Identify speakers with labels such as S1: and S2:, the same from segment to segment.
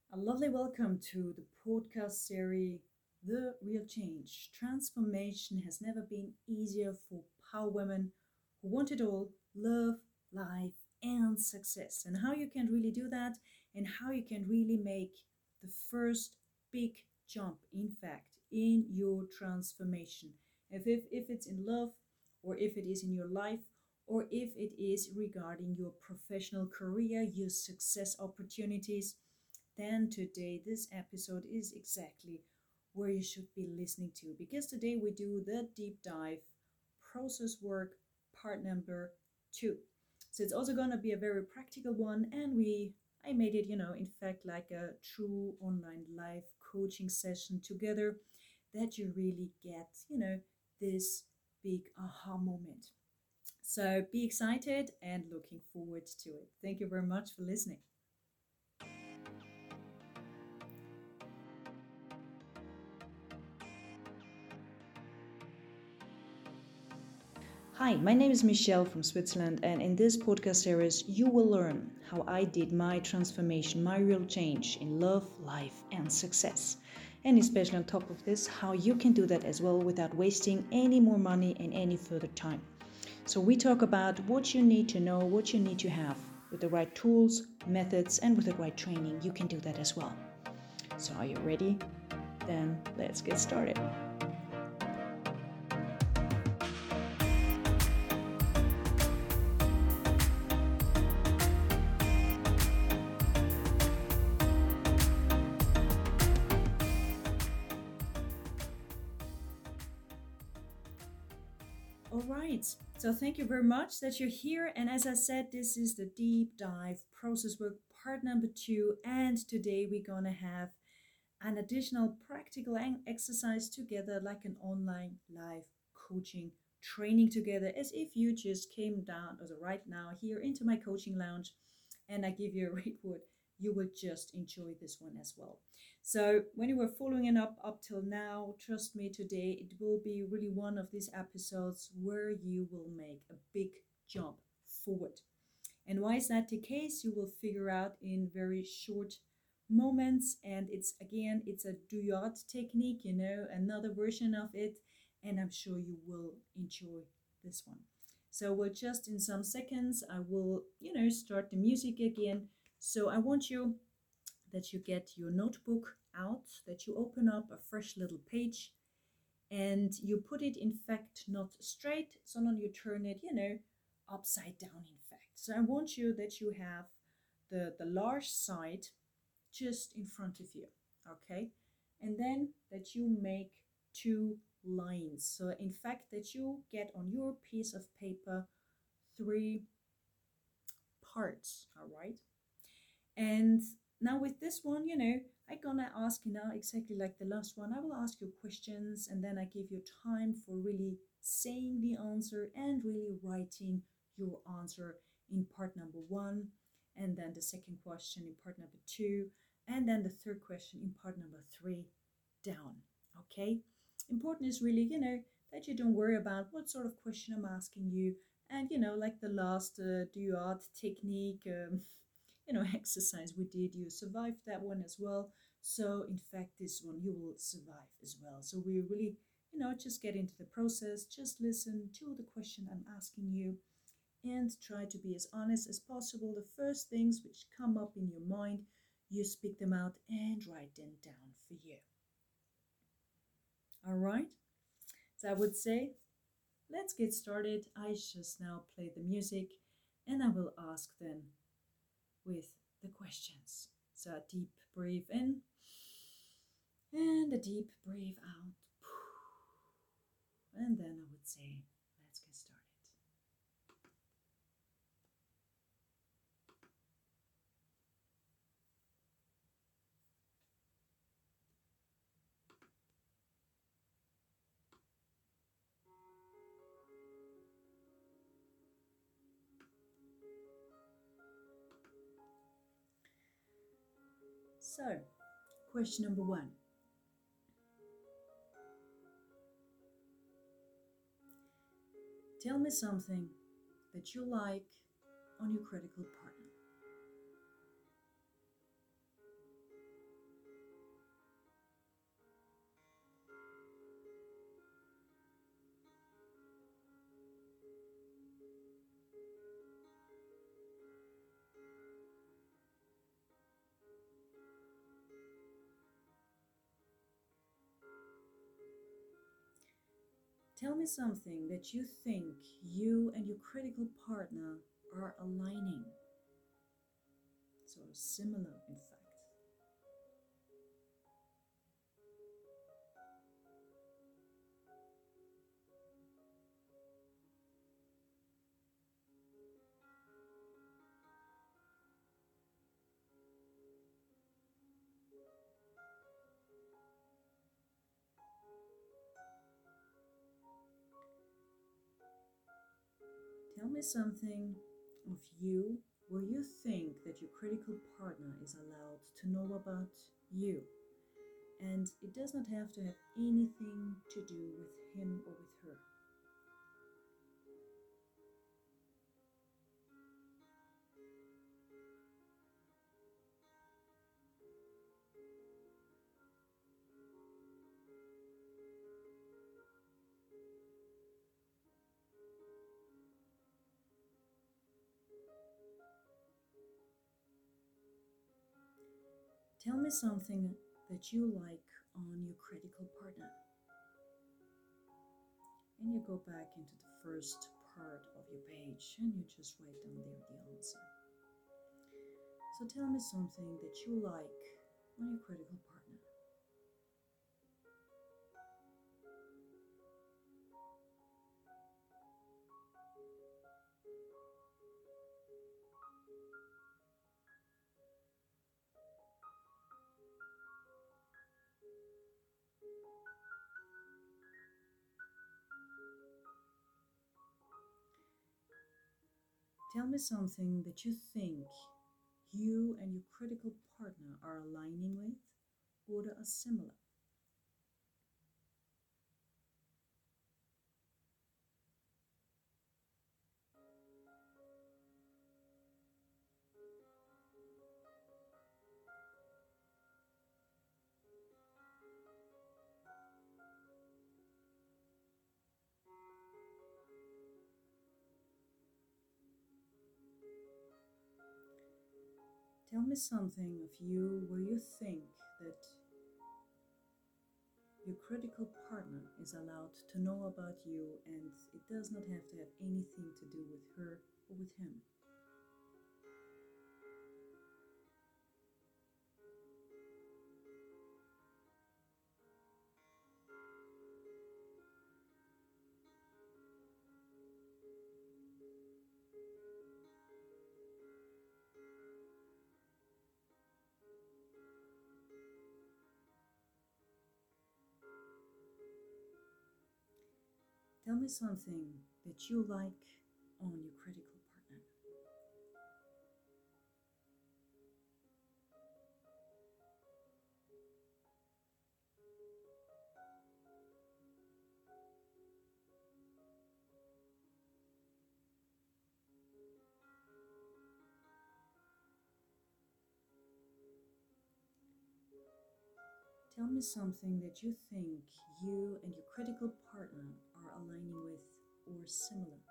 S1: A lovely welcome to the podcast series The Real Change. Transformation has never been easier for power women who want it all: love, life, and success. And how you can really do that, and how you can really make the first big jump, in fact, in your transformation. If it's in love, or if it is in your life, or if it is regarding your professional career, your success opportunities, then today this episode is exactly where you should be listening to, because today we do the deep dive process work part number 2. So it's also going to be a very practical one, and I made it, in fact, like a true online live coaching session together, that you really get, this big aha moment. So be excited and looking forward to it. Thank you very much for listening. Hi, my name is Michelle from Switzerland, and in this podcast series, you will learn how I did my transformation, my real change in love, life, and success. And especially on top of this, how you can do that as well without wasting any more money and any further time. So, we talk about what you need to know, what you need to have. With the right tools, methods, and with the right training, you can do that as well. So, are you ready? Then let's get started. All right. So thank you very much that you're here. And as I said, this is the deep dive process work part number 2. And today we're going to have an additional practical exercise together, like an online live coaching training together, as if you just came down as right now here into my coaching lounge, and I give you a rate word. You will just enjoy this one as well. So when you were following it up till now, trust me, today it will be really one of these episodes where you will make a big jump forward. And why is that the case? You will figure out in very short moments. And it's a Duyard technique, another version of it. And I'm sure you will enjoy this one. So we'll just in some seconds, I will, start the music again. So I want you that you get your notebook out, that you open up a fresh little page, and you put it, in fact, not straight, so you turn it, upside down, in fact. So I want you that you have the large side just in front of you, okay? And then that you make two lines. So in fact, that you get on your piece of paper three parts, all right? And now with this one, I'm gonna ask you now exactly like the last one. I will ask you questions, and then I give you time for really saying the answer and really writing your answer in part number 1, and then the second question in part number 2, and then the third question in part number 3 down. Okay? Important is really, that you don't worry about what sort of question I'm asking you. And, like the last duat technique, exercise we did, you survived that one as well. So in fact, this one you will survive as well. So we really, just get into the process, just listen to the question I'm asking you, and try to be as honest as possible. The first things which come up in your mind, you speak them out and write them down for you. All right. So I would say, let's get started. I just now play the music, and I will ask then with the questions. So a deep breathe in and a deep breathe out. And then I would say, let's get started. So, question number 1. Tell me something that you like on your critical partner. Tell me something that you think you and your critical partner are aligning. So similar, in fact. Tell me something of you where you think that your critical partner is allowed to know about you. And it does not have to have anything to do with him or with her. Tell me something that you like on your critical partner. And you go back into the first part of your page and you just write down there the answer. So tell me something that you like on your critical partner. Tell me something that you think you and your critical partner are aligning with or that are similar. Tell me something of you where you think that your critical partner is allowed to know about you and it does not have to have anything to do with her or with him. Tell me something that you like on your critical partner. Tell me something that you think you and your critical partner are aligning with or similar.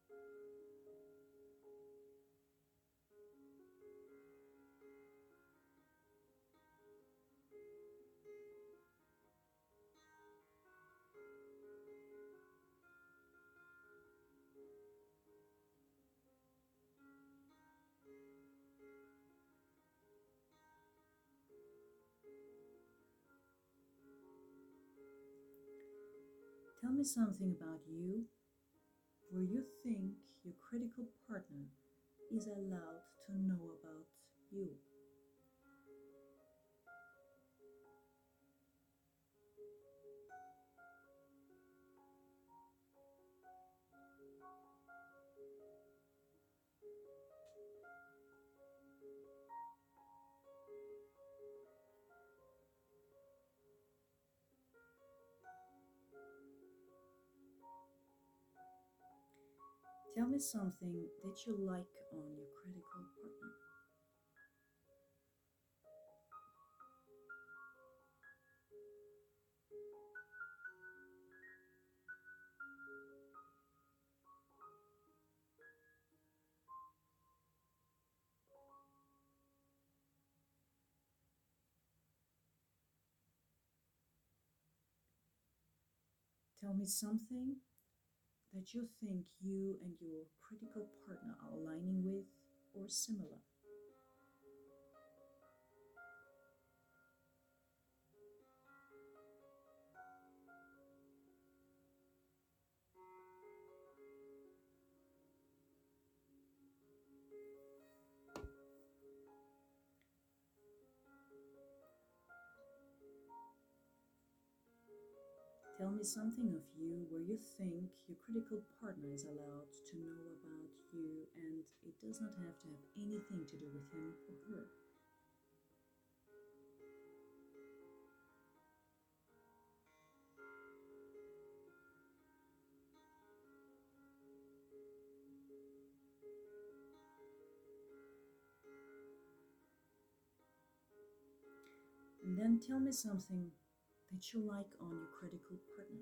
S1: Tell me something about you where you think your critical partner is allowed to know about you. Tell me something that you like on your critical partner. Tell me something that you think you and your critical partner are aligning with or similar. Tell me something of you where you think your critical partner is allowed to know about you and it does not have to have anything to do with him or her. And then tell me something that you like on your critical partner.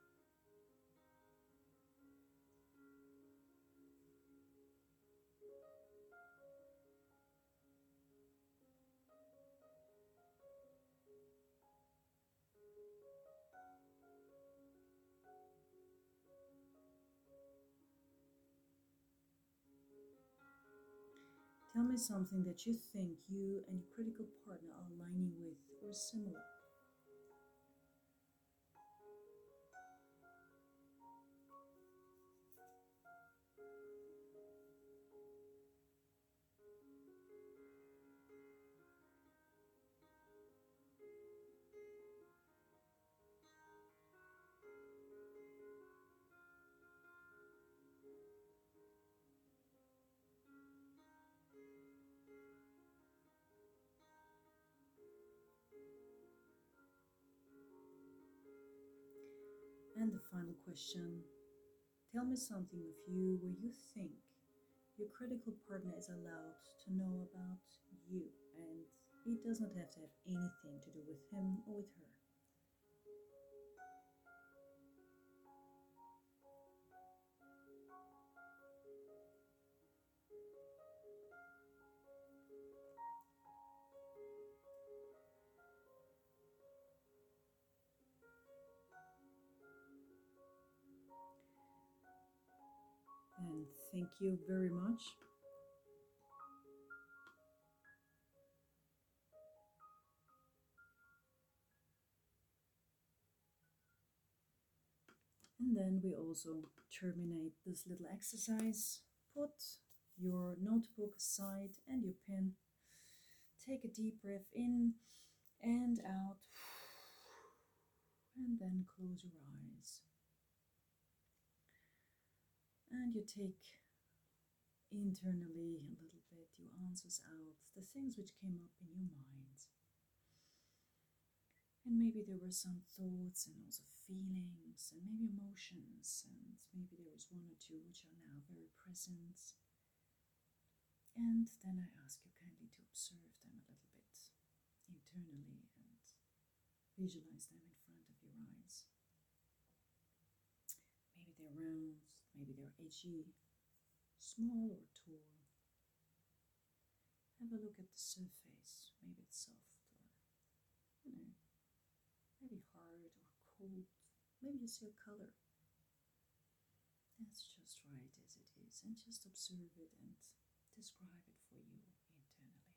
S1: Tell me something that you think you and your critical partner are aligning with or similar. And the final question, tell me something of you where you think your critical partner is allowed to know about you and it does not have to have anything to do with him or with her. And thank you very much. And then we also terminate this little exercise. Put your notebook aside and your pen. Take a deep breath in and out. And then close your eyes. And you take internally a little bit your answers out, the things which came up in your mind. And maybe there were some thoughts and also feelings and maybe emotions, and maybe there was one or two which are now very present. And then I ask you kindly to observe them a little bit internally and visualize them in front of your eyes. Maybe they're round, maybe they're edgy, small or tall. Have a look at the surface. Maybe it's soft or, maybe hard or cold. Maybe you see a color. That's just right as it is, and just observe it and describe it for you internally.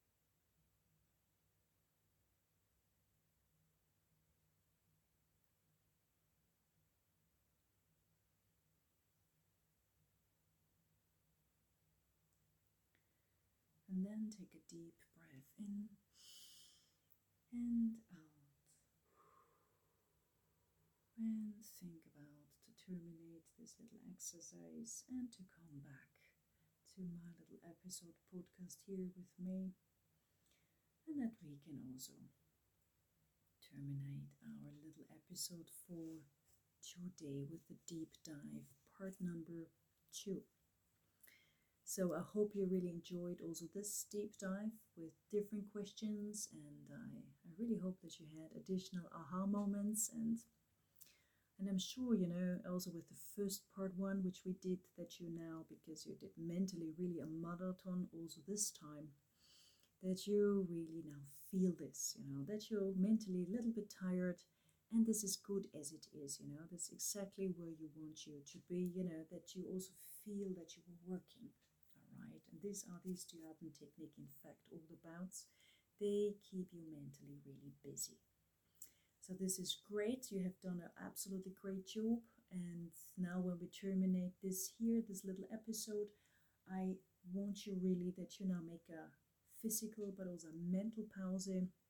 S1: And then take a deep breath in and out. And think about to terminate this little exercise and to come back to my little episode podcast here with me. And that we can also terminate our little episode for today with the deep dive part number 2. So I hope you really enjoyed also this deep dive with different questions, and I really hope that you had additional aha moments, and I'm sure, also with the first part 1 which we did, that you now, because you did mentally really a marathon also this time, that you really now feel this, that you're mentally a little bit tired, And this is good as it is, that's exactly where you want you to be, that you also feel that you are working. All right. And these Diaden technique, in fact, all the bouts, they keep you mentally really busy. So this is great. You have done an absolutely great job. And now when we terminate this little episode, I want you really that you now make a physical but also mental pause.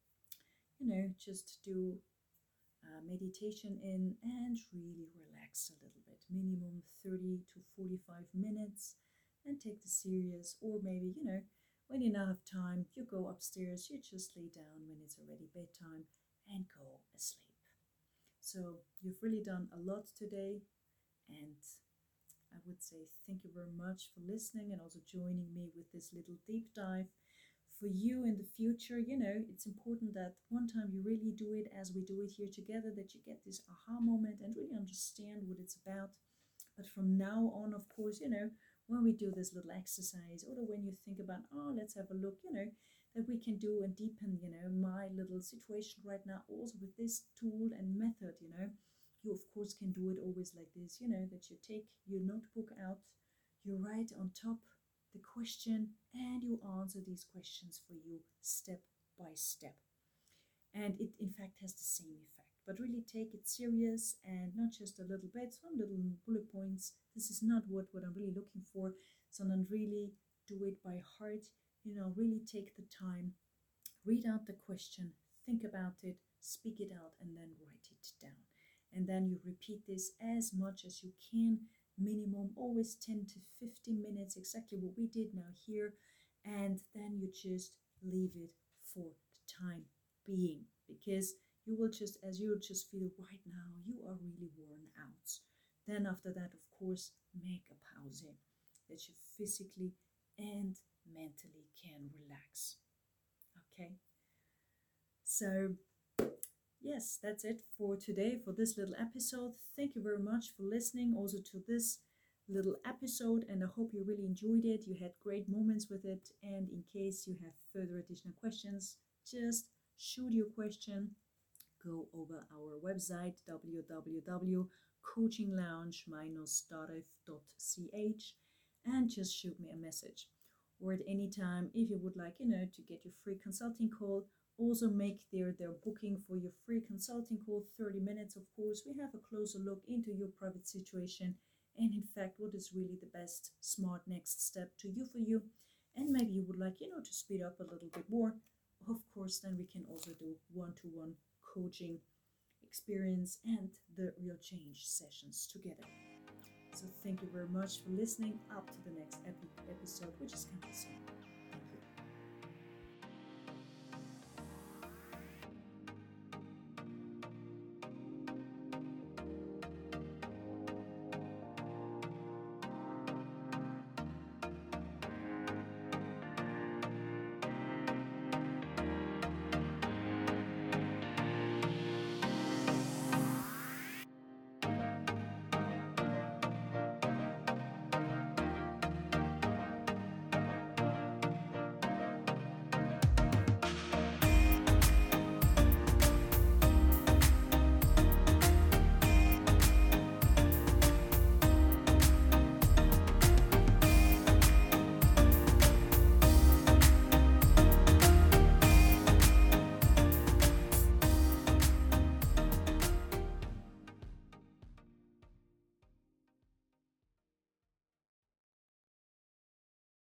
S1: Just do meditation in and really relax a little bit, minimum 30 to 45 minutes, and take this serious. Or maybe, when you now have time, you go upstairs, you just lay down when it's already bedtime and go asleep. So you've really done a lot today, and I would say thank you very much for listening and also joining me with this little deep dive. For you in the future, it's important that one time you really do it as we do it here together, that you get this aha moment and really understand what it's about. But from now on, of course, when we do this little exercise, or when you think about, oh, let's have a look, that we can do and deepen, my little situation right now also with this tool and method, you of course can do it always like this, that you take your notebook out, you write on top the question, and you answer these questions for you step by step. And it in fact has the same effect, but really take it serious and not just a little bit, some little bullet points. This is not what I'm really looking for, so really do it by heart, really take the time, read out the question, think about it, speak it out, and then write it down. And then you repeat this as much as you can, minimum always 10 to 15 minutes, exactly what we did now here. And then you just leave it for the time being, because you will just feel right now you are really worn out. Then after that, of course, make a pause that you physically and mentally can relax. Okay, so yes, that's it for today, for this little episode. Thank you very much for listening also to this little episode, and I hope you really enjoyed it. You had great moments with it, and in case you have further additional questions, just shoot your question. Go over our website www.coachinglounge-starif.ch and just shoot me a message. Or at any time, if you would like, to get your free consulting call, also make their booking for your free consulting call, 30 minutes, of course. We have a closer look into your private situation and in fact what is really the best smart next step to you for you. And maybe you would like, to speed up a little bit more. Of course, then we can also do one-to-one coaching experience and the real change sessions together. So thank you very much for listening. Up to the next episode, which is coming soon.